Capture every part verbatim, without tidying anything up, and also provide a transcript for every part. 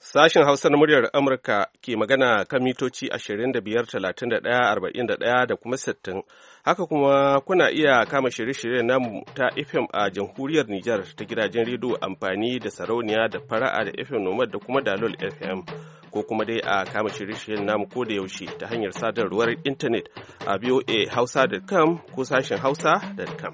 Sashen Hausa na muryar Amurka ke magana kan mitoci ashirin da biyar, talatin da ɗaya, arba'in da ɗaya da kuma sittin. Haka kuma kuna iya kama shirye-shiryen namu ta F M a jamhuriyar Nijar ta gidajen rediyo amfani da sarauniya da fara'a da F M Nomad da kuma Dalol F M. Ko kuma dai a kama shirye-shiryen namu ko da yaushe ta hanyar sadarwar intanet a v o a hausa dot com ko sashen hausa dot com.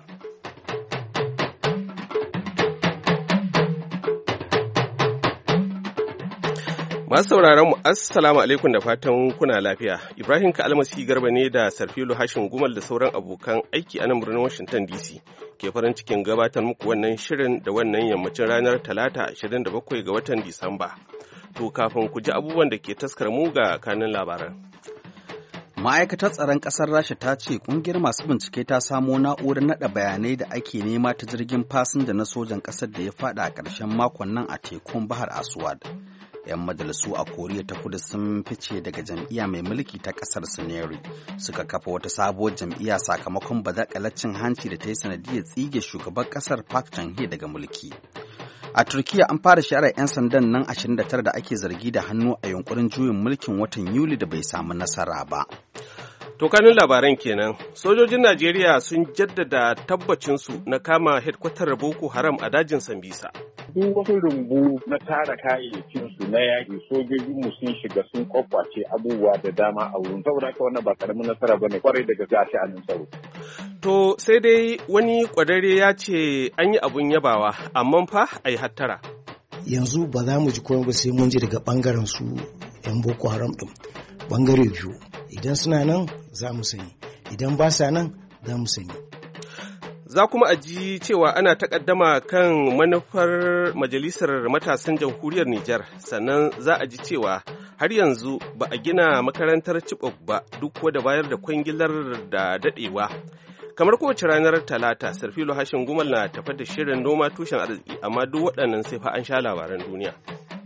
Masu sauraron mu assalamu alaikum da fatan kuna lafiya. Ibrahim Kalmasi Garba ne da Sarfilu Hashin Gumal da sauran abokan aiki a nan birnin Washington D C ke farin cikin gabatar muku wannan shirin da wannan yammacin ranar Talata ashirin da bakwai ga watan Disamba. To kafin ku ji abubuwan da ke taskar mu ga kanin labaran. Ma'aikatar tsaron ƙasar Rasha ta ce ƙungiyar masu bincike ta samo na'urar naɗa bayanai da ake nema ta jirgin fasinja na sojan ƙasar da ya faɗa a ƙarshen makon nan a tekun Bahar Aswad. 'Yan majalisu a Koriya ta Kudu sun fice daga jam'iyya mai mulki ta ƙasar Sineri suka kafa wata sabuwar jam'iyya sakamakon badakalar cin hanci da ta yi sanadiyar tsige shugaban ƙasar Park Geun-hye daga mulki. A Turkiya an fara shari'ar 'yan sandan nan ashirin da tara da ake zargi da hannu a yunkurin juyin mulkin watan Yuli da bai samu nasara ba. To kanin labaran kenan, sojojin Najeriya sun jaddada tabbacinsu na kama hedkwatar Boko Haram a dajin Sambisa. Duk wasu rumbu na tara kayayyakinsu na yaƙi sojojinmu sun shiga sun kwakwace abubuwa da dama a wurin. Saboda haka wannan ba karamin nasara bane kwarai daga gashi a nan tsaro. To sai dai wani kwadare ya ce an yi abun yabawa, amma fa a yi hattara. Yanzu ba za mu ji komai ba sai mun ji daga ɓangaren su 'yan Boko Haram ɗin. Ɓangare biyu, idan suna nan za mu sani, idan ba sa nan za mu sani. Za kuma a ji cewa ana takaddama kan manufar Majalisar Matasan Jamhuriyar Nijar, sannan za a ji cewa har yanzu ba a gina makarantar Chibok ba duk da bayar da kwangilar da daɗewa. Kamar kowace ranar Talata, Sarfilo Hashin Gumal na tafa da shirin noma tushen arziki, amma duk waɗannan sai fa an sha labaran duniya.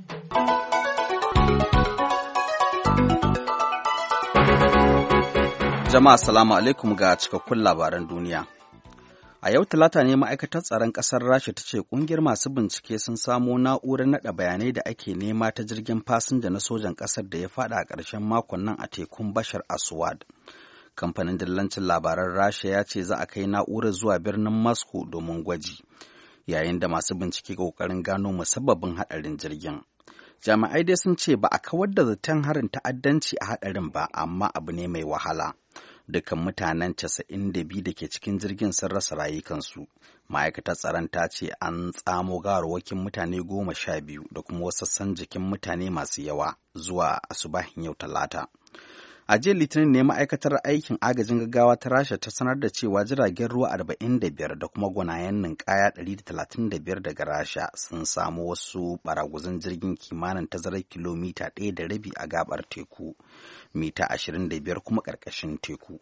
Jama'a salamu alaikum ga cikakkun labaran duniya. A yau Talata ne ma'aikatar tsaron ƙasar Rasha ta ce ƙungiyar masu bincike sun samo na'urar naɗa bayanai da ake nema ta jirgin fasinja na sojan ƙasar da ya faɗa a ƙarshen makon nan a tekun Bashar Aswad. Kamfanin dillancin labaran Rasha ya ce za a kai na'urar zuwa birnin Moscow domin gwaji, yayin da masu bincike ƙoƙarin gano musabbabin haɗarin jirgin. Jami'ai dai sun ce ba a kawar da zaton harin ta'addanci a haɗarin ba, amma abu ne mai wahala. Dukan mutanen casa'in da biyu da ke cikin jirgin sun rasa rayukansu. Ma'aikatar tsaron ta ce an tsamo gawarwakin mutane goma sha biyu da kuma wasu sassan jikin mutane masu yawa zuwa asubahin yau Talata. A jiya Litinin ne ma'aikatar aikin agajin gaggawa ta Rasha ta sanar da cewa jiragen ruwa arba'in da biyar da kuma gwanayen ninkaya ɗari da talatin da biyar daga Rasha sun samu wasu baraguzan jirgin kimanin tazarar kilomita ɗaya da rabi a gabar teku, mita ashirin da biyar kuma ƙarƙashin teku.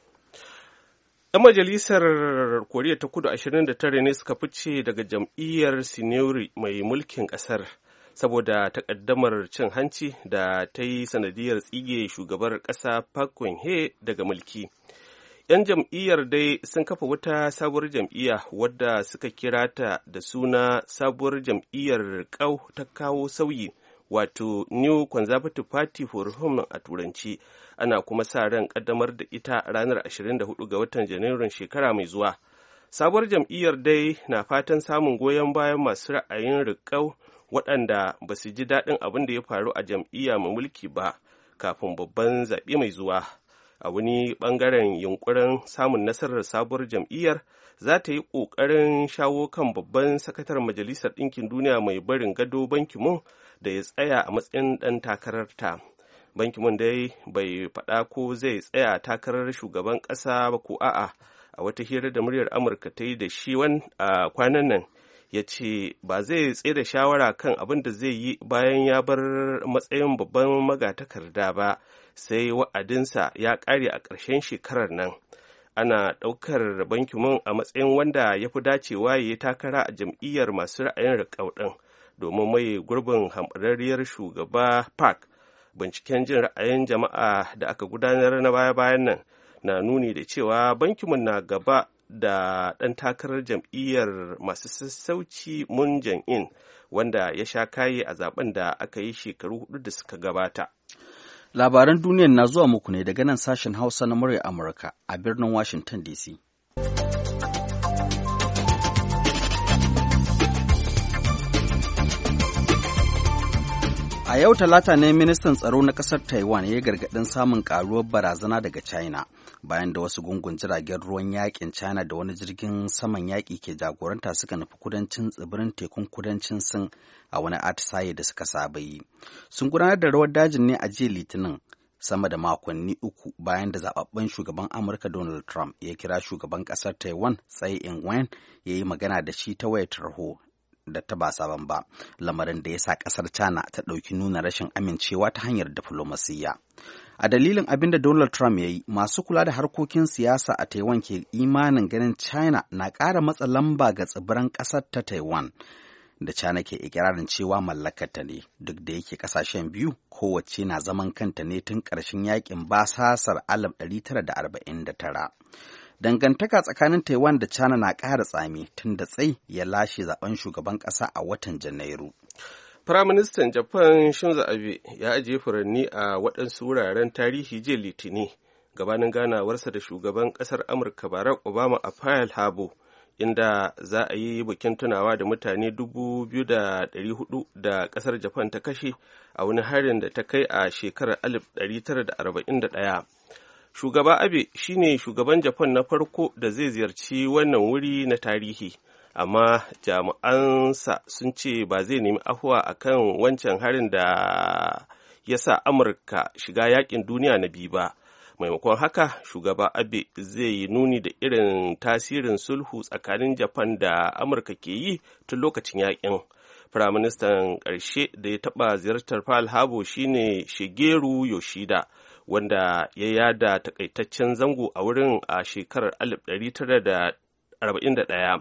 ‘Yan majalisar Koriya ta Kudu ashirin da tara ne suka fice daga jam'iyyar Sinewri mai mulkin ƙasar saboda takaddamar cin hanci da ta yi sanadiyar tsige shugabar ƙasa Park Geun-hye daga mulki. ‘Yan jam'iyyar dai sun kafa wata sabuwar jam'iyya wadda suka kira ta da suna sabuwar jam'iyyar ƙau ta kawo sauyi, wato New Conservative Party for Reform a Turanci. Ana kuma sa ran ƙaddamar da ita ranar ashirin da hudu ga watan Janairun shekara mai zuwa. Sabuwar jam'iyyar dai na fatan samun goyon bayan masu ra'ayin riƙau waɗanda ba su ji daɗin abin da ya faru a jam'iyya mai mulki ba kafin babban zaɓe mai zuwa. A wani ɓangaren yunkurin samun nasarar sabuwar jam'iyyar za ta yi ƙoƙarin shawo kan babban sakataren Majalisar Ɗinkin Duniya mai barin gado Ban Ki-moon da ya tsaya a matsayin ɗan takararta. Ban Ki-moon dai bai faɗa ko zai tsaya takarar shugaban ƙasa ba ko a'a. A wata hira da muryar Amurka ta yi da shi a kwanan nan, ya ce ba zai tsaye da shawara kan abin da zai yi bayan ya bar matsayin babban magatakarda ba sai wa'adinsa ya ƙare a ƙarshen shekarar nan. Ana ɗaukar Ban Ki-moon a matsayin wanda ya fi dacewa ya yi takara a jam'iyyar masu ra'ayin riƙau ɗin domin mai gurbin hamɓararriyar shugaba Park. Binciken jin ra'ayin jama'a da aka gudanar na baya-bayan nan na nuni da cewa Ban Ki-moon na gaba da ɗan takarar jam'iyyar masu sassauci Moon Jae-in wanda ya sha kaye a zaben da aka yi shekaru hudu da suka gabata. Labaran duniyar na zuwa muku ne daga nan sashen Hausa na murya Amurka a birnin Washington D C. A yau Talata ne ministan tsaro na ƙasar Taiwan ya gargaɗin samun ƙaruwar barazana daga China bayan da wasu gungun jiragen ruwan yaƙin China da wani jirgin saman yaƙi ke jagoranta suka nufi kudancin tsibirin tekun kudancin Sin a wani atisaye da suka saba yi. Sun gudanar da rawar dajin ne a jiya Litinin sama da makonni uku bayan da zababben shugaban Amurka Donald Trump ya kira shugaban ƙasar Taiwan Tsai Ing-wen ya yi magana da shi ta wayar tarho da ta ba sabon ba, lamarin da ya sa ƙasar China ta ɗauki nuna rashin amincewa ta hanyar diflomasiyya. A dalilin abin da Donald Trump ya yi, masu kula da harkokin siyasa a Taiwan ke imanin ganin China na ƙara matsa lamba ga tsibiran ƙasar ta Taiwan, da China ke ikirarin cewa mallakarta ne, duk da yake ƙasashen biyu kowace na zaman kanta ne tun ƙarshen yaƙin basasar alif ɗari tara da arba'in da tara. Dangantaka tsakanin Taiwan da China na ƙara tsami tun da Tsai ya lashe zaben shugaban ƙasa a watan Janairu. Firaministan Japan Shinzo Abe ya ajiye furanni a waɗansu wuraren tarihi jiya Litini gabanin ganawarsa da shugaban ƙasar Amurka Barack Obama a Pearl Harbor, inda za a yi bikin tunawa da mutane dubu biyu da ɗari hudu da ƙasar Japan ta kashe a wani harin da ta kai a shekarar alif ɗari tara da arba'in da ɗaya. Shugaba Abe shine shugaban Japan na farko da zai ziyarci wannan wuri na tarihi, amma jami'ansa sun ce ba zai nemi afuwa akan wancan harin da ya sa Amurka shiga yakin duniya na biyu ba. Maimakon haka, shugaba Abe zai yi nuni da irin tasirin sulhu tsakanin Japan da Amurka ke yi tun lokacin yakin. Firaministan ƙarshe da ya taɓa ziyartar Pearl Harbor shine Shigeru Yoshida, wanda ya yada takaitaccen zango a wurin a shekarar alif ɗari tara da arba'in da ɗaya.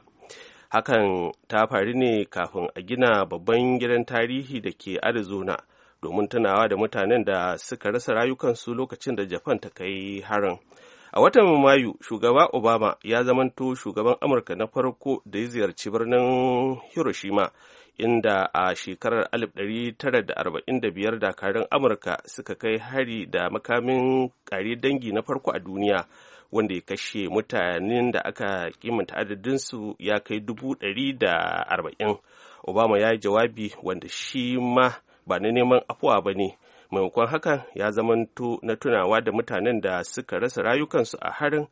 Hakan ta faru ne kafin a gina babban gidan tarihi da ke Arizona domin tunawa da mutanen da suka rasa rayukansu lokacin da Japan ta kai harin. A watan Mayu, shugaba Obama ya zamanto shugaban Amurka na farko da ya ziyarci birnin Hiroshima, inda a shekarar alif ɗari tara da arba'in da biyar dakarun Amurka suka kai hari da makamin ƙare dangi na farko a duniya, wanda ya kashe mutanen da aka kimanta adadinsu ya kai dubu ɗari da arba'in. Obama ya yi jawabi wanda shi ma ba na neman afuwa ba ne, maimakon hakan ya zamanto na tunawa da mutanen da suka rasa rayukansu a harin,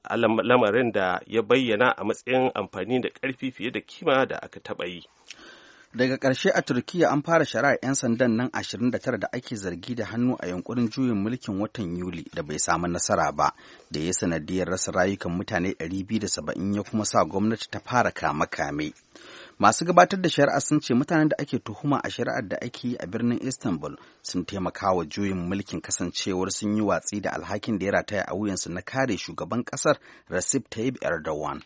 lamarin da ya bayyana a matsayin amfani da ƙarfi fiye da kima da aka taɓa yi. Daga ƙarshe a Turkiyya an fara shari'ar 'yan sandan nan ashirin da tara da ake zargi da hannu a yunkurin juyin mulkin watan Yuli da bai samu nasara ba, da ya sanadiyar rasa rayukan mutane ɗari biyu da saba'in ya kuma sa gwamnati ta fara kame-kame. Masu gabatar da shari'a sun ce mutanen da ake tuhuma a shari'ar da ake yi a birnin Istanbul sun taimaka wa juyin mulkin kasancewar sun yi watsi da alhakin da ya rataya a wuyansu na kare shugaban ƙasar Recep Tayyip Erdogan.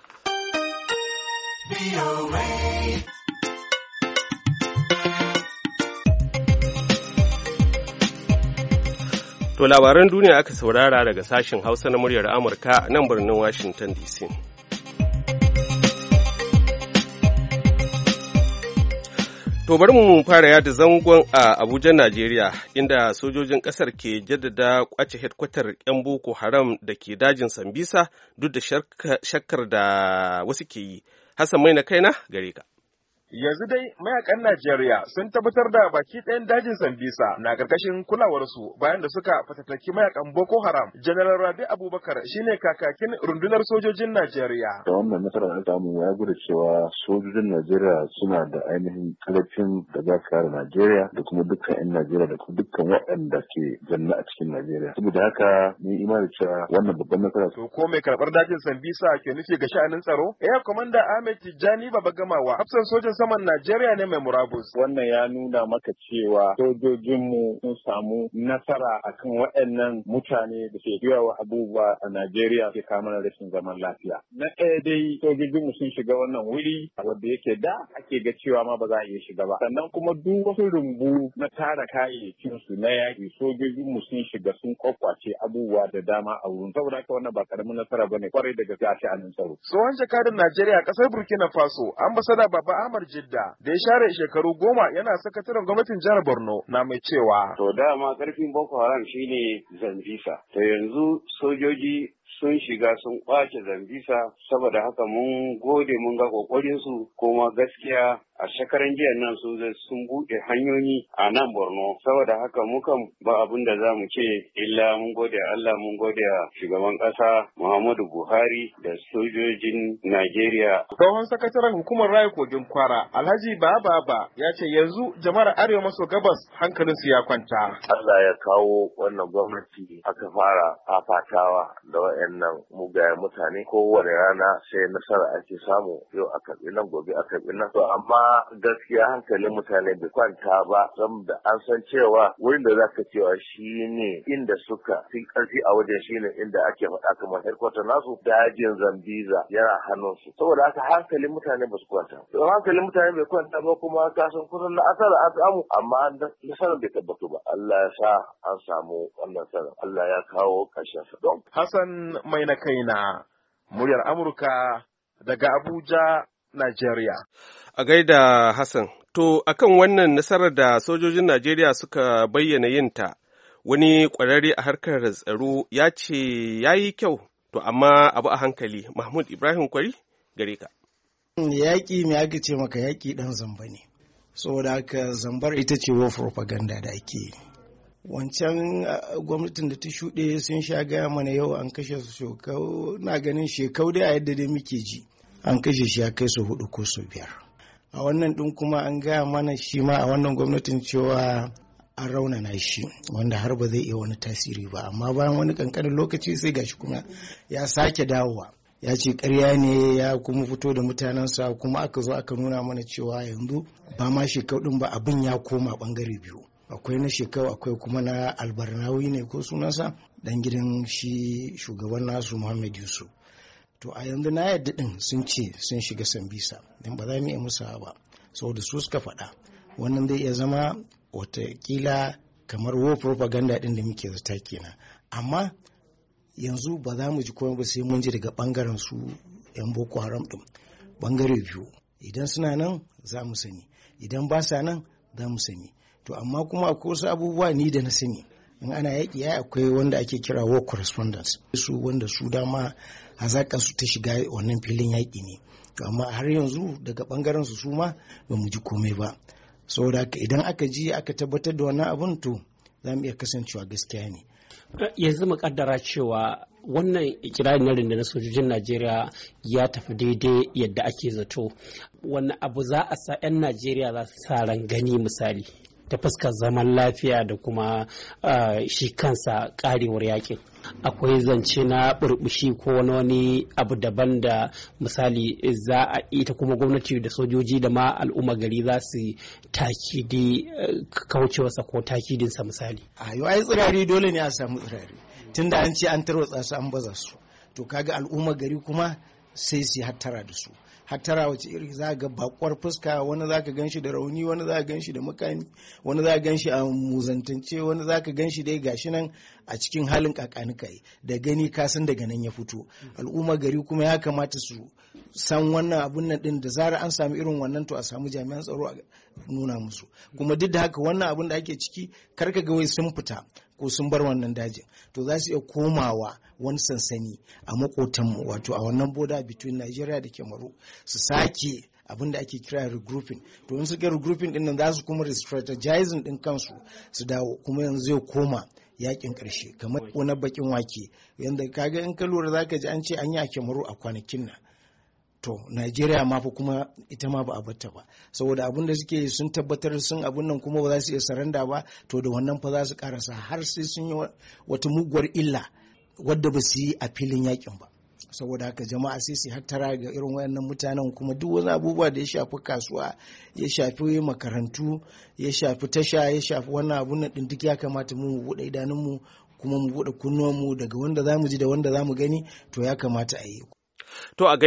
To labaran duniya aka saurara daga sashen Hausa na muryar Amurka a nan birnin Washington D C. To bari mu fara yada zangon a Abuja, Najeriya, inda sojojin ƙasar ke jaddada kwace hedkwatar 'yan Boko Haram da ke dajin Sambisa duk da shakkar da wasu ke yi. Hassan mai na kaina gare ka. Yanzu dai mayakan Najeriya sun tabbatar da baki ɗayan dajin Sambisa na ƙarƙashin kulawarsu bayan da suka fatattaki mayakan Boko Haram. General Rabi Abubakar shine kakakin rundunar sojojin Najeriya. Da wannan nasarar da samu ya gudu cewa sojojin Najeriya suna da ainihin ƙarfin da za su kare Najeriya da kuma dukkan 'yan Najeriya da kuma dukkan waɗanda ke zanne a cikin Najeriya. Saboda haka ni imani cewa wannan babban nasara. To ko mai karɓar dajin Sambisa ke nufi ga sha'anin tsaro? Air Commander Ahmed Tijjani Babagamawa, hafsan sojan saman Najeriya ne mai murabus. Wannan ya nuna maka cewa sojojinmu sun samu nasara akan waɗannan mutane da ke yawa abubuwa a Najeriya ke kama rashin zaman lafiya. Na ɗaya dai sojojinmu sun shiga wannan wuri wanda yake da ake ga cewa ma ba za a iya shiga ba. Sannan kuma duk wasu rumbu na tara kayayyakin su na yaƙi sojojinmu sun shiga sun kwakwace abubuwa da dama a wurin. Saboda haka wannan ba karamin nasara bane kwarai da gaske a sha'anin tsaro. Tsohon jakadun Najeriya a ƙasar Burkina Faso, ambasada Baba Ahmad Jidda, da ya share shekaru goma yana sakataren gwamnatin jihar Borno, na mai cewa. To dama karfin Boko Haram shine Zambisa. To yanzu sojoji sun shiga sun kwace Zambisa, saboda haka mun gode mun ga kokarin su, kuma gaskiya a shekaran jiya nan sun sun buɗe hanyoyi a nan Borno, saboda haka mukan ba abin da za mu ce illa mun gode Allah, mun gode shugaban ƙasa Muhammadu Buhari da sojojin Najeriya. Tsohon sakataren hukumar Raya Kogin Kwara Alhaji Baba ya ce yanzu jama'ar Arewa maso gabas hankalinsu ya kwanta. Allah ya kawo wannan gwamnati aka fara fafatawa da wayannan mugayen mutane, kowane rana sai nasara ake samu, yau a karɓi nan gobe a karɓi nan. To amma gaskiya hankalin mutane bai kwanta ba, saboda an san cewa wurin da zaka cewa shine inda suka fi karfi a wajen shine inda ake faɗa kamar headquarter nasu, dajin Zambiza yana hannunsu. Saboda haka hankalin mutane ba su kwanta. To hankalin mutane bai kwanta ba, kuma ka san kusan na asara an samu, amma nasarar bai tabbatu ba. Allah ya sa an samu wannan sanar. Allah ya kawo ƙarshen sa. Don Hassan mai na kaina, muryar Amurka daga Abuja, Najeriya. A gaida Hassan, to akan wannan nasarar da sojojin Najeriya suka bayyana yinta, wani ƙwararre a harkar tsaro ya ce ya yi kyau, to amma abu a hankali. Mahmud Ibrahim Kwari, gare ka. Yaƙi mai aka ce maka yaƙi ɗan zamba ne, saboda haka zambar ita ce wa propaganda da ake yi. Wancan gwamnatin da ta shuɗe sun sha gaya mana yau an kashe su shekau, na ganin shekau dai a yadda dai muke ji. An kashe shi ya kai su hudu ko su biyar. A wannan ɗin kuma an gaya mana shi ma a wannan gwamnatin cewa an raunana shi, wanda har ba zai iya wani tasiri ba, amma bayan wani kankanin lokaci sai gashi kuma ya sake dawowa, ya ce ƙarya ne, ya kuma fito da mutanensa, kuma aka zo aka nuna mana cewa yanzu ba ma shekau ɗin ba, abin ya koma ɓangare biyu. Akwai na shekau, akwai kuma na albarnawi ne ko sunansa, dan gidan shi shugaban nasu Muhammad Yusuf. To a yanzu na yadda din sun ce sun shiga Sambisa, don ba za mu iya musa ba, saboda su suka faɗa. Wannan zai iya zama watakila kamar war propaganda din da muke zata kenan. Amma yanzu ba za mu ji komai ba sai mun ji daga bangaren su yan Boko Haram din, bangare biyu. Idan suna nan za mu sani, idan ba sa nan za mu sani. To amma kuma akwai wasu abubuwa ni da na sani. In ana yaƙi ya akwai wanda ake kira war correspondence, su wanda su dama hazaƙar su ta shiga wannan filin yaƙi ne. To amma har yanzu daga ɓangaren su su ma ba mu ji komai ba. Saboda haka idan aka ji aka tabbatar da wannan abun, to za mu iya kasancewa gaskiya ne. Yanzu mu kaddara cewa wannan ikirarin na rundunar sojojin Najeriya ya tafi daidai yadda ake zato. Wani abu za a sa 'yan Najeriya za su sa ran gani misali ta fuskar zaman lafiya da kuma uh, shi kansa karewar yakin. Akwai zance na burbushi ko wani wani abu daban da misali za a ita kuma gwamnati da sojoji da ma al'umma gari za su takidi uh, kaucewarsa ko takidinsa misali. A yau ai tsirari dole ne a samu tsirari, tunda an ce an tarwatsa su an baza su, to kaga al'umma gari kuma sai su hattara da su. Hattara wace iri, za ga bakwar fuska, wani za ka ganshi da rauni, wani za ka ganshi da makami, wani za ka ganshi a muzantance, wani za ka ganshi dai gashi nan a cikin halin kakanikai, da gani kasan daga nan ya fito. Al'umma gari kuma ya kamata su san wannan abun nan din, da zara an samu irin wannan to a samu jami'an tsaro a nuna musu. Kuma duk da haka wannan abun da ake ciki, karka ga wai sun fita ko sun bar wannan dajin, to za su iya komawa wani sansani a makotanmu, wato a wannan border between Nigeria da Kemaru, su sake abin da ake kira regrouping. To in suka regrouping din nan za su kuma re-strategizing din kansu su dawo, kuma yanzu zai koma yakin karshe kamar wani bakin wake, yanda kaga in ka lura zaka ji an ce an yi a Kemaru a kwanakin nan. To Najeriya ma fa kuma ita ma ba a batta ba, saboda abin da suke sun tabbatar sun abin nan kuma ba za su iya saranda ba, to da wannan fa za su karasa har sai sun yi wata muguwar illa wadda ba su yi a filin yakin ba. saboda haka jama'a sai su hattara ga irin wayannan mutanen, kuma duk wani abubuwa da ya shafi kasuwa, ya shafi makarantu, ya shafi tasha, ya shafi wannan abun nan duk ya kamata mu buɗe idanunmu kuma mu buɗe kunnuwanmu daga wanda zamu ji da wanda zamu gani, to ya kamata a yi. To a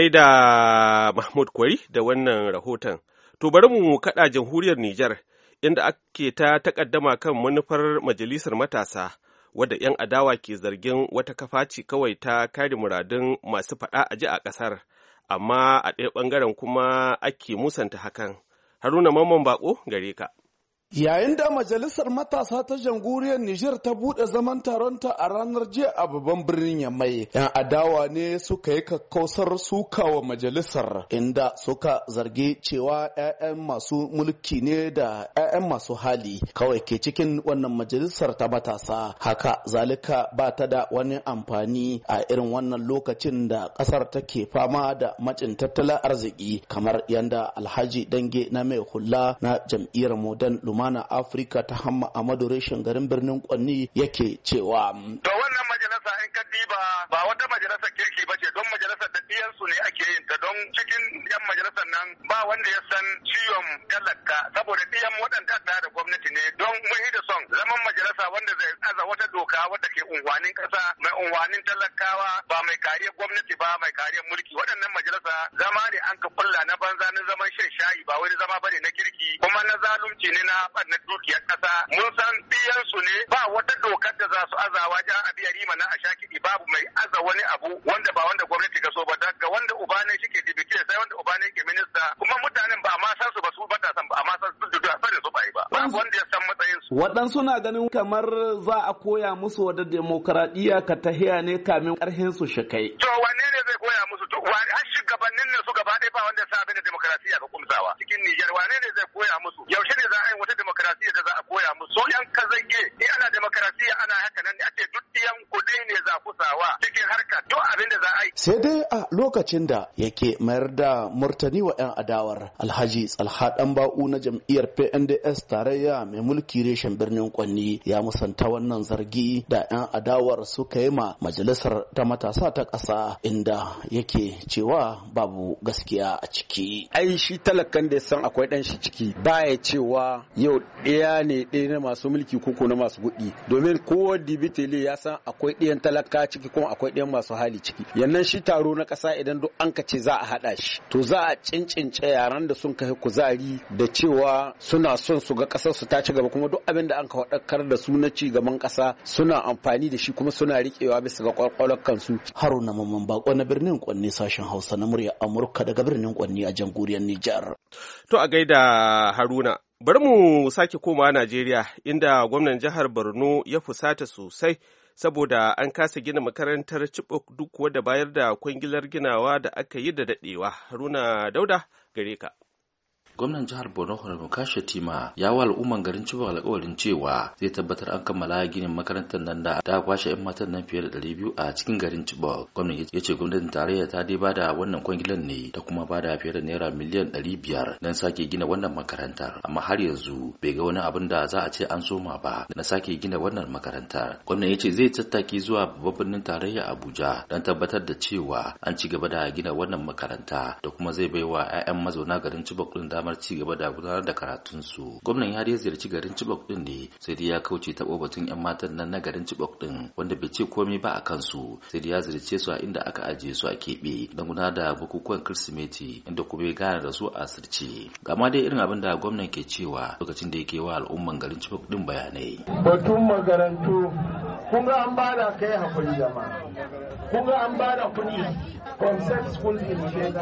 gaida Mahmud Kwari da wannan rahoton. To bari mu kaɗa jamhuriyar Nijar, inda ake ta takaddama kan manufar majalisar matasa, wadda 'yan adawa ke zargin wata kafa ce kawai ta kare muradun masu faɗa a ji a ƙasar, amma a ɗaya ɓangaren kuma ake musanta hakan. Haruna Mamman Bako gare ka. Yayin da Majalisar Matasa ta Jamhuriyar Nijar ta buɗe zaman taronta a ranar jiya a babban birnin Yamai, 'yan adawa ne suka yi kakkausar suka wa majalisar, inda suka zargi cewa 'ya'yan masu mulki ne da 'ya'yan masu hali kawai ke cikin wannan majalisar ta matasa. Haka zalika ba ta da wani amfani a irin wannan lokacin da ƙasar take fama da macin tattalin arziki, kamar yanda Alhaji Dange na mai hula na jam'iyyar Modern Lumana na Afirka ta Hamma Amadu Reshen garin birnin Kwanni yake cewa to wannan majalisa in ka diba ba wata majalisa kirki bace, don majalisar da ɗiyansu ne ake yin ta, don cikin yan majalisar nan ba wanda ya san ciwon talaka, saboda ɗiyan waɗanda ta da gwamnati ne. Don mun da son zaman majalisa wanda zai aza wata doka wadda ke unhwanin ƙasa, mai unhwanin talakawa, ba mai kariyar gwamnati ba, mai kariyar mulki. Waɗannan majalisa zama ne an ka kulla na banza, na zaman shan shayi, ba wani zama bane na kirki, kuma na zalunci ne na na dukiyar kasa. Mun san biyansu ne, ba wata dokar da za su azawa jan abiya rima na a shakidi, babu mai aza wani abu wanda ba wanda gwamnati ga so ba, daga wanda uba ne shi ke dibiti sai wanda uba ne ke minista, kuma mutanen ba a ma san su ba, su ba ta san ba a ma san su da sanin su ba yi ba, babu wanda ya san matsayin su. Waɗansu na ganin kamar za a koya musu wadda demokaradiyya ka tahiya ne kamin ƙarhin su shi kai. To wane ne zai koya musu? To har shugabannin ne su gaba ɗaya ba wanda ya sa abin da demokaradiyya ka kumsawa cikin Nijar, wane ne zai koya musu? Yaushe ne za a yi wata demokarasiya da za a koya musu? So yan kazage in ana demokarasiya ana haka nan ne a ce duk yan kudai ne za ku sawa cikin harka duk abin da za a yi. Sai dai a lokacin da yake mayar da murtani wa 'yan adawar, Alhaji Tsalha Ɗanba'u na jam'iyyar P N D S tarayya mai mulki reshen birnin Kwanni ya musanta wannan zargi da 'yan adawar suka yi ma majalisar ta matasa ta ƙasa, inda yake cewa babu gaskiya a ciki. Ai shi talakan da ya san akwai ɗan shi ciki baya cewa yau ɗaya ne ɗaya na masu mulki koko na masu kuɗi, domin kowa dibitele ya san akwai ɗayan talaka ciki kuma akwai ɗayan masu hali ciki. Yannan shi taro na ƙasa idan duk an ka ce za a haɗa shi, to za a cincince yaran da sun kai kuzari da cewa suna son su ga ƙasar su ta ci gaba, kuma duk abin da an ka faɗakar da su na ci gaban ƙasa suna amfani da shi kuma suna riƙewa bisa ga ƙwaƙwalar kansu. Haruna Mamman Bako na birnin Kwanni, sashen Hausa na murya Amurka daga birnin Kwanni a jamhuriyar Nijar. To a gaida Haruna. Bari mu sake koma Najeriya, inda gwamnan jihar Borno ya fusata sosai saboda an kasa gina makarantar Chibok duk wadda bayar da kwangilar ginawa da aka yi da daɗewa. Haruna Dauda gare ka. Gwamnan jihar Borno Honorable Kashi Tima ya wa al'umman garin Chibok alƙawarin cewa zai tabbatar an kammala ginin makarantar nan da ta kwashe 'yan matan nan fiye da ɗari biyu a cikin garin Chibok. Gwamnan ya ce gwamnatin tarayya ta dai bada wannan kwangilan ne ta kuma bada fiye da naira miliyan ɗari biyar don sake gina wannan makarantar, amma har yanzu bai ga wani abin da za a ce an soma ba na sake gina wannan makarantar. Gwamnan ya ce zai tattaki zuwa babban birnin tarayya Abuja don tabbatar da cewa an ci gaba da gina wannan makaranta da kuma zai baiwa 'ya'yan mazauna garin Chibok din damar ci gaba da gudanar da karatunsu. Gwamnan ya ziyarci garin Chibok din ne, sai dai ya kauce taɓo batun 'yan matan nan na garin Chibok din wanda bai ce komai ba a kansu, sai dai ya ziyarce su a inda aka ajiye su a keɓe don gudanar da bukukuwan Kirsimeti, inda kuma ya gana da su a asirce. Gama dai irin abin da gwamnan ke cewa lokacin da yake wa al'umman garin Chibok din bayanai. Batun makarantu kun ga an bada kai hakuri jama'a, kun ga an bada kuɗi concept school initiative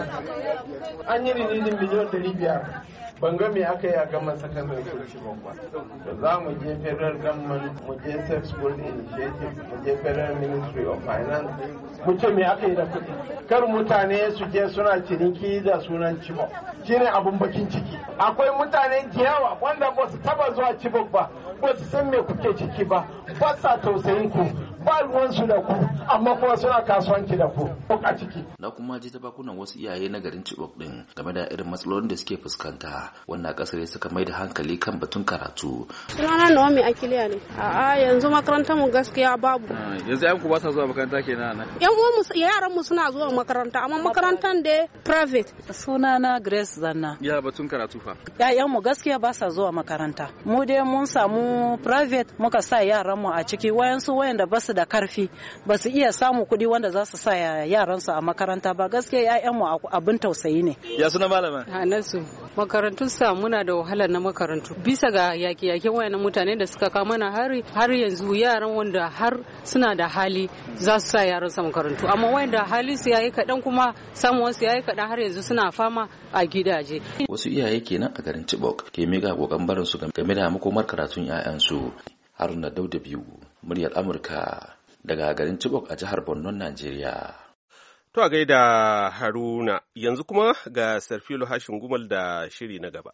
an yi rinidin miliyan ɗari biyar. Ban ga me aka yi a gaman sakandare ko Chibok ba. Da za mu je federal government, mu je safe school initiative, mu je federal ministry of finance, mu ce me aka yi da kuɗi. Kar mutane su je suna ciniki da sunan Chibok. Shine abun bakin ciki. Akwai mutane jiyawa wanda ba su taba zuwa Chibok ba, ba su san me kuke ciki ba, ba sa tausayin ku, ba ruwansu da ku amma kuma suna kasuwanci da ku a ciki. Na kuma ji ta bakunan wasu iyaye na garin Chibok din game da irin matsalolin da suke fuskanta wannan kasar suka mai da hankali kan batun karatu. Sunana Naomi Akiliya ne. A'a yanzu makarantar mu gaskiya babu. Yanzu ayan ku ba sa zuwa makaranta kenan nan. Yan uwan mu yaran mu suna zuwa makaranta amma makarantar da private. Sunana Grace Zanna. Ya batun karatu fa. Yayan mu gaskiya ba sa zuwa makaranta. Mu dai mun samu private muka sa yaran mu a ciki wayansu wayanda ba su da karfi ba su iya samu kuɗi wanda za su sa yaran su a makaranta ba gaskiya yayan mu abin tausayi ne. Ya suna malama? Hanasu. Makarantun sa muna da wahala na makarantu. Bisa ga yaki-yakin wayannan mutane da suka kawo mana hari har yanzu yaran wanda har suna da hali za su sa yaran su makarantu amma wayanda hali su yayi kadan kuma samuwar su yayi kadan har yanzu suna fama a gidaje. Wasu iyaye kenan a garin Chibok ke miga kokan barin su game da makomar karatun 'ya'yansu. Haruna Dauda biyu, muryar Amurka daga garin Chibok a jihar Borno, Najeriya. To a gaida Haruna, yanzu kuma ga Sarfilo Hashin Gumal da shiri na gaba.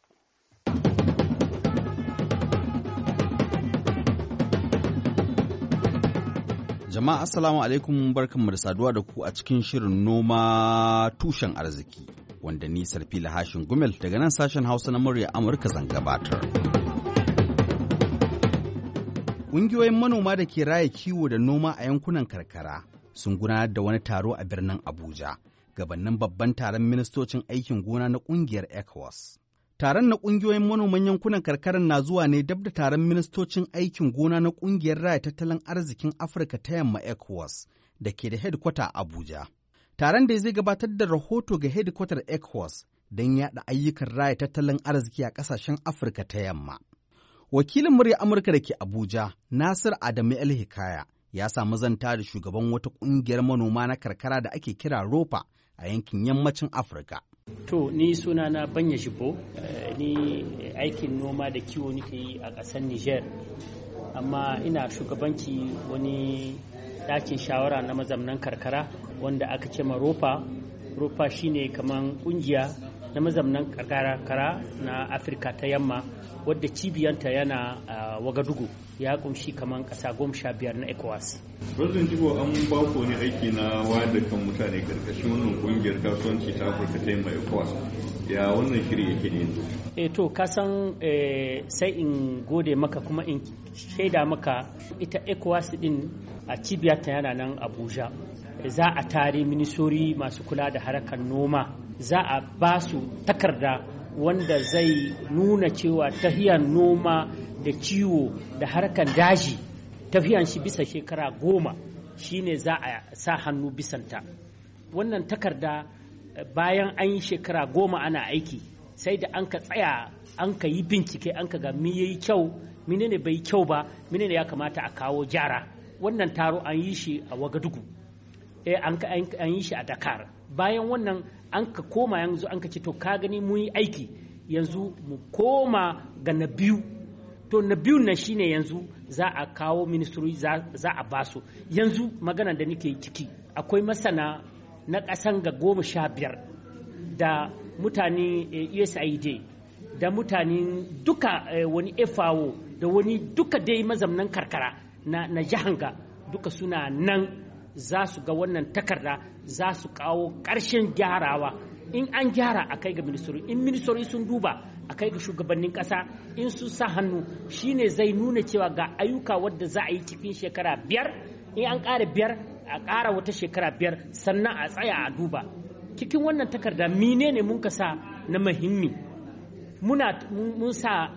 Jama'a assalamu alaikum barkanmu da saduwa da ku a cikin shirin noma tushen arziki wanda ni Sarfilo Hashin Gumel daga nan sashen Hausa na murya Amurka zan gabatar. Ƙungiyoyin manoma da ke raya kiwo da noma a yankunan karkara sun gudanar da wani taro a birnin Abuja, gabanin babban taron ministocin aikin gona na ƙungiyar ECOWAS. Taron na ƙungiyoyin manoman yankunan karkarar na zuwa ne dab da taron ministocin aikin gona na ƙungiyar raya tattalin arzikin Afirka ta Yamma ECOWAS da ke da hedkwata a Abuja. Taron da zai gabatar da rahoto ga hedkwatar ECOWAS don yaɗa ayyukan raya tattalin arziki a ƙasashen Afirka ta Yamma. Wakilin murya Amurka da ke Abuja, Nasir Adamu El Hikaya, ya samu zanta da shugaban wata ƙungiyar manoma na karkara da ake kira Ropa a yankin yammacin Afirka. To, ni sunana Banya Shibo, ni aikin noma da kiwo nake yi a ƙasar Niger, amma ina shugabanci wani ɗakin shawara na mazamnan karkara wanda aka ce ma Ropa. Ropa shine kaman ƙungiya na mazamnan karkara na Afirka ta Yamma wadda cibiyanta yana a Wagadugu, ya kumshi kaman ƙasa goma sha biyar na ECOWAS. President Jibo, an ba ku wani aiki na wayar da kan mutane karkashin wannan kungiyar kasuwanci ta Afirka ta Yamma ECOWAS. Ya wannan shiri yake ne yanzu? Eh to ka san sai in gode maka kuma in shaida maka ita ECOWAS din a cibiyarta yana nan Abuja. Za a tare minisori masu kula da harkar noma, za a ba su takarda wanda zai nuna cewa tahiyar noma da kiwo da harkar daji tafiyan shi bisa shekara goma shine za a sa hannu bisanta. Wannan takarda bayan an yi shekara goma ana aiki sai da an ka tsaya an ka yi bincike an ka ga me yayi kyau menene bai kyau ba menene ya kamata a kawo gyara. Wannan taro an yi shi a Wagadugu, eh an yi shi a Dakar. Bayan wannan an ka koma yanzu an ka ce to ka gani mun yi aiki yanzu mu koma ga na biyu. To na biyun nan shine yanzu za a kawo ministry za a basu. Yanzu magana da nake ciki akwai masana na ƙasan ga goma sha biyar da mutane U S A I D da mutanen duka wani F A O da wani duka dai mazamnan karkara na, na jihanga duka suna nan za su ga wannan takarda za su kawo ƙarshen gyarawa. In an gyara a kai ga ministry, in ministry sun duba a kai ga shugabannin ƙasa, in su sa hannu shine zai nuna cewa ga ayyuka wadda za a yi cikin shekara biyar, in an ƙara biyar a ƙara wata shekara biyar sannan a tsaya a duba. Cikin wannan takarda mine ne mun ka sa na muhimmi muna mun sa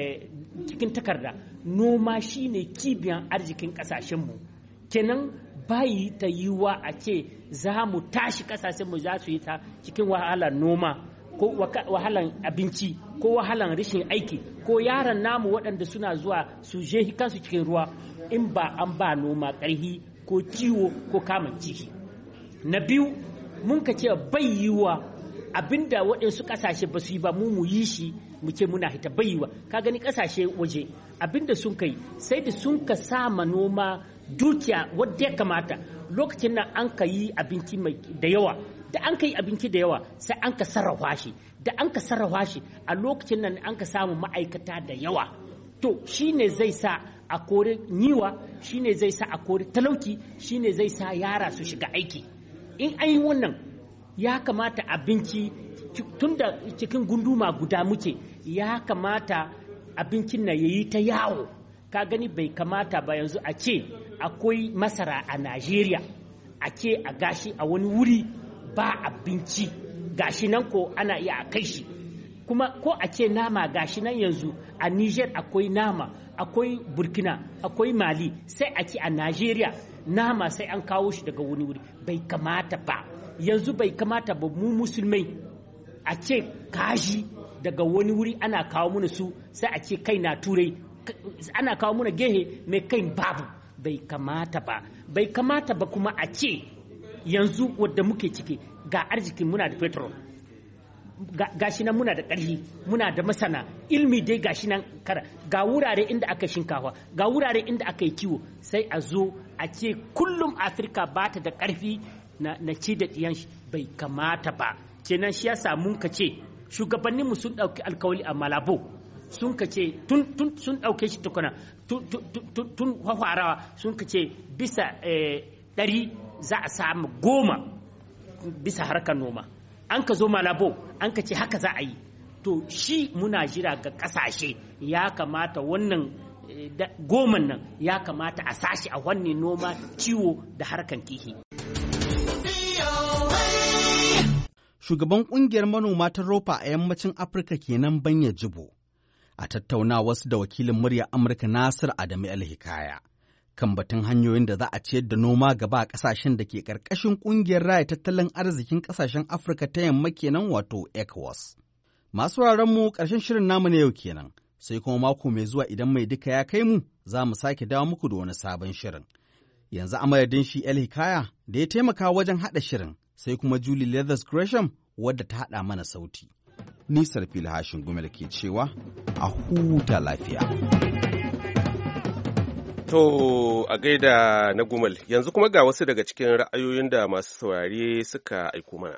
cikin takarda noma shine cibiyan arzikin ƙasashenmu. Kenan bayi ta yiwuwa a ce za mu tashi kasashenmu za su yi ta cikin wahalar noma ko wahalar abinci ko wahalar rashin aiki ko yaran namu waɗanda suna zuwa su je kansu cikin ruwa in ba an ba noma ƙarhi ko ciwo ko kamun ciki. Na biyu mun ka ce bai yiwuwa abinda waɗansu ƙasashe ba su yi ba mu mu yi shi mu ce muna hita bai yiwuwa. Ka gani ƙasashe waje abinda sun kai sai da sun ka sama noma dukiya wadda ya kamata. Lokacin nan an ka yi abinci mai da yawa, da an ka yi abinci da yawa sai an ka sarrafa shi, da an ka sarrafa shi a lokacin nan an ka samu ma'aikata da yawa to shine zai sa a kore niwa, shine zai sa a kore talauci, shine zai sa yara su shiga aiki. In an yi wannan ya kamata abinci tun da cikin gunduma guda muke, ya kamata abincin na yayi ta yawo. Ka gani bai kamata ba yanzu a ce akwai masara a Najeriya, a ce a gashi a wani wuri ba abinci, gashi nan ko ana iya a kai shi. Kuma ko a ce nama gashi nan yanzu a Niger akwai nama, akwai Burkina, akwai Mali, sai a ce a Najeriya nama sai an kawo shi daga wani wuri. Bai kamata ba, yanzu bai kamata ba mu musulmai a ce kaji daga wani wuri ana kawo mana su, sai a ce kai na turai ana kawo mana gehe mai kai babu. Bai kamata ba, bai kamata ba kuma a ce yanzu wadda muke ciki ga arzikin muna da petrol, gashi nan muna da ƙarfi, muna da masana ilmi dai gashi nan kara, ga wurare inda aka shinkafa, ga wurare inda aka yi kiwo, sai a zo a ce kullum Afirka ba ta da ƙarfi na, na ci da ɗiyan shi. Bai kamata ba. Kenan shi yasa mun ka ce shugabanninmu sun ɗauki alkawali a Malabo, sun ka ce tun, tun sun ɗauke shi tukuna tun, tun, tun, tun hwarawa sun ka ce bisa ɗari za a samu goma bisa harkar noma. An ka zo Malabo an ka ce haka za a yi. To shi muna jira ga ƙasashe, ya kamata wannan goman nan ya kamata a sashi a wannan noma, ciwo da harkan kihi. Shugaban ƙungiyar manoma ta Ropa a yammacin Afirka kenan Banya Jibo, a tattaunawarsu da wakilin murya Amurka Nasir Adamu El-Hikaya kan batun hanyoyin da za a ciyar da noma gaba a ƙasashen da ke ƙarƙashin ƙungiyar raya tattalin arzikin ƙasashen Afirka ta yamma kenan wato ECOWAS. Masu mu ƙarshen shirin namu na yau kenan, sai kuma mako mai zuwa idan mai duka ya kai mu za mu sake dawo muku da wani sabon shirin. Yanzu a madadin shi El-Hikaya da ya taimaka wajen haɗa shirin, sai kuma Julie Leathers Gresham wadda ta haɗa mana sauti. Nisar fil hashin gumel ke cewa a huta lafiya. To a gaida na gumal, yanzu kuma ga wasu daga cikin ra'ayoyin da masu saurare suka aiko mana.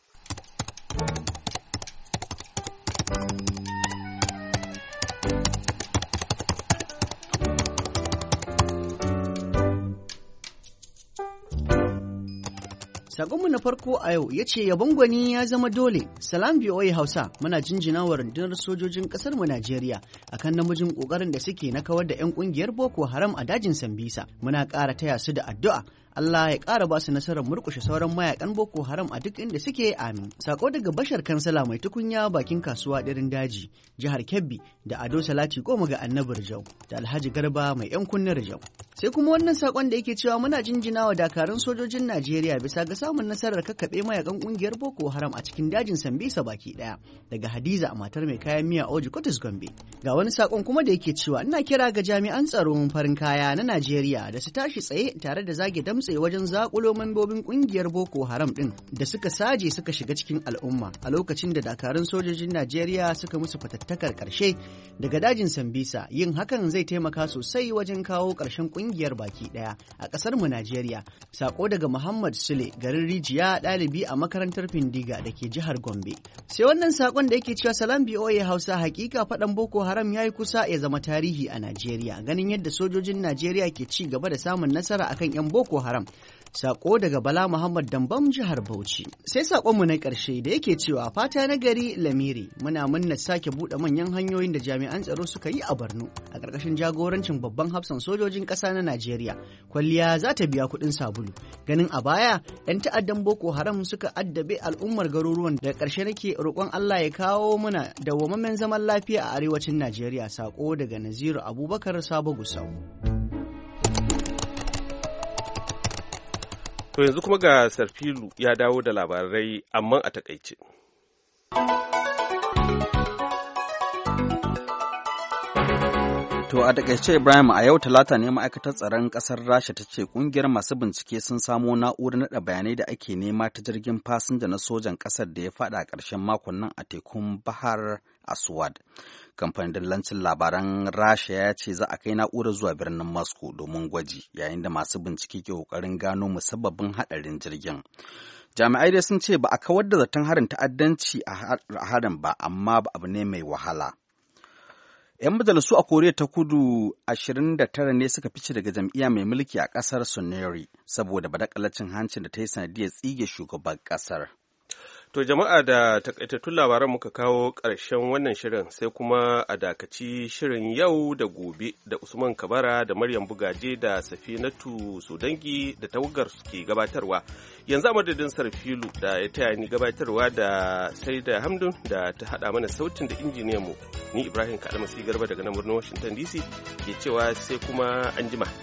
Sakonmu na farko a yau ya ce yabon gwani ya zama dole. Salam B O A Hausa, muna jinjina wa rundunar sojojin ƙasar mu Najeriya akan namijin ƙoƙarin da suke na kawar da 'yan ƙungiyar Boko Haram a dajin Sambisa. Muna ƙara taya su da addu'a. Allah ya ƙara ba su nasarar murƙushe sauran mayakan Boko Haram a duk inda suke, amin. Sako daga Bashar Kansala mai tukunya bakin kasuwa ɗirin daji, jihar Kebbi, da Ado Salati goma ga Annabi Rijau, da Alhaji Garba mai 'yan kunnen Rijau. Sai kuma wannan sakon da yake cewa muna jinjina wa dakarun sojojin Najeriya bisa ga samun nasarar kakkaɓe mayakan ƙungiyar Boko Haram a cikin dajin Sambisa baki ɗaya. Daga Hadiza a matar mai kayan miya Oji Kotis Gombe. Ga wani sakon kuma da yake cewa ina kira ga jami'an tsaron farin kaya na Najeriya da su tashi tsaye tare da zage damtse wajen zakulo membobin ƙungiyar Boko Haram ɗin da suka saje suka shiga cikin al'umma a lokacin da dakarun sojojin Najeriya suka musu fatattakar ƙarshe daga dajin Sambisa. Yin hakan zai taimaka sosai wajen kawo ƙarshen ƙungiyar baki ɗaya a ƙasar mu Najeriya. Sako daga Muhammad Sule garin Rijiya, ɗalibi a makarantar Findiga da ke jihar Gombe. Sai wannan sakon da yake cewa salam B O A Hausa, hakika faɗan Boko Haram ya yi kusa ya zama tarihi a Najeriya ganin yadda sojojin Najeriya ke ci gaba da samun nasara akan 'yan Boko Haram. Sako daga Bala Muhammad Dambam jihar Bauchi. Sai sakonmu na ƙarshe da yake cewa fata na gari Lamiri, muna munna sake buɗe manyan hanyoyin da jami'an tsaro suka yi a Borno a ƙarƙashin jagorancin babban hafsan sojojin ƙasa na Najeriya. Kwalliya za ta biya kuɗin sabulu. Ganin a baya 'yan ta'addan Boko Haram suka addabe al'ummar garuruwan, da ƙarshe nake roƙon Allah ya kawo mana dawwammamen zaman lafiya a arewacin Najeriya. Sako daga Naziru Abubakar Sabo Gusau. To yanzu kuma ga Sarfilu ya dawo da labarai amma a takaice. To a takaice Ibrahim, a yau talata ne ma'aikatar tsaron ƙasar Rasha ta ce ƙungiyar masu bincike sun samo na'urar naɗa bayanai da ake nema ta jirgin fasinja na sojan ƙasar da ya faɗa a ƙarshen makon nan a tekun Bahar Aswad. Kamfanin dillancin labaran Rasha ya ce za a kai na'urar zuwa birnin Moscow domin gwaji, yayin da masu bincike ke ƙoƙarin gano musabbabin haɗarin jirgin. Jami'ai dai sun ce ba a kawar da zaton harin ta'addanci a harin ba, amma abu ne mai wahala. 'Yan majalisu a Koriya ta Kudu ashirin da tara ne suka fice daga jam'iyya mai mulki a ƙasar Suneri saboda badakalacin hancin da ta yi sanadiyar tsige shugaban ƙasar. To jama'a da takaitattun labaran muka kawo ƙarshen wannan shirin sai kuma a dakaci shirin yau da gobe da Usman Kabara da Maryam Bugaje da Safinatu Sudangi da tawagar suke gabatarwa. Yanzu a madadin Sarfilu da ya taya ni gabatarwa da sai da Hamdun da ta haɗa mana sautin da injiniyanmu. Ni Ibrahim Kalmasi Garba daga nan birnin Washington D C ke cewa sai kuma anjima.